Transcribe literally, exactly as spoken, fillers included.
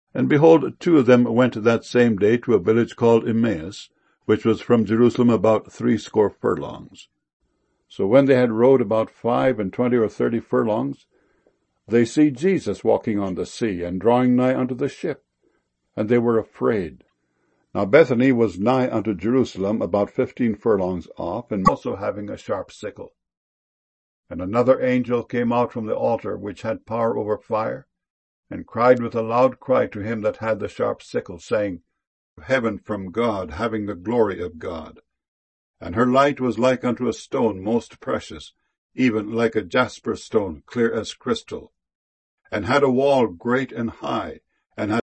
And behold, two of them went that same day to a village called Emmaus, which was from Jerusalem about threescore furlongs. So when they had rowed about five and twenty or thirty furlongs, they see Jesus walking on the sea, and drawing nigh unto the ship, and they were afraid. Now Bethany was nigh unto Jerusalem, about fifteen furlongs off, and also having a sharp sickle. And another angel came out from the altar, which had power over fire, and cried with a loud cry to him that had the sharp sickle, saying, Heaven from God, having the glory of God. And her light was like unto a stone most precious, even like a jasper stone, clear as crystal, and had a wall great and high, and had